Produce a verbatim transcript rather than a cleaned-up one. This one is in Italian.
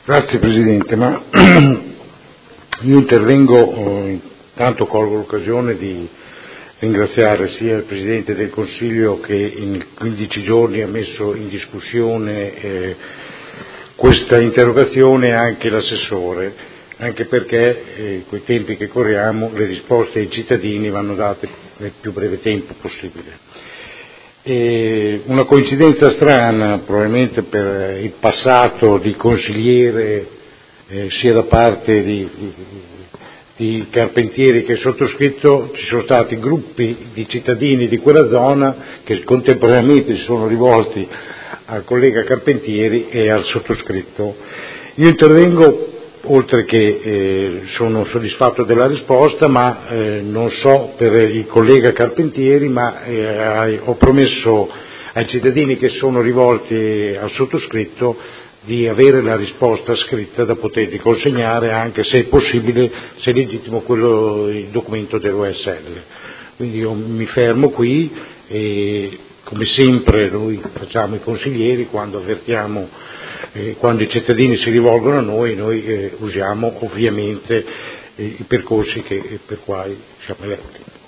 Grazie Presidente, ma io intervengo, eh, intanto colgo l'occasione di ringraziare sia il Presidente del Consiglio che in quindici giorni ha messo in discussione eh, questa interrogazione, e anche l'assessore, anche perché eh, coi tempi che corriamo le risposte ai cittadini vanno date nel più breve tempo possibile. E una coincidenza strana, probabilmente per il passato di consigliere eh, sia da parte di, di, di Carpentieri che sottoscritto, ci sono stati gruppi di cittadini di quella zona che contemporaneamente si sono rivolti al collega Carpentieri e al sottoscritto. Io intervengo, oltre che eh, sono soddisfatto della risposta, ma eh, non so per il collega Carpentieri, ma eh, ho promesso ai cittadini che sono rivolti al sottoscritto di avere la risposta scritta da poterli consegnare, anche se è possibile, se è legittimo, quello, il documento dell'O S L. Quindi io mi fermo qui e, come sempre noi facciamo i consiglieri, quando avvertiamo, eh, quando i cittadini si rivolgono a noi, noi eh, usiamo ovviamente eh, i percorsi che, per quali siamo eletti.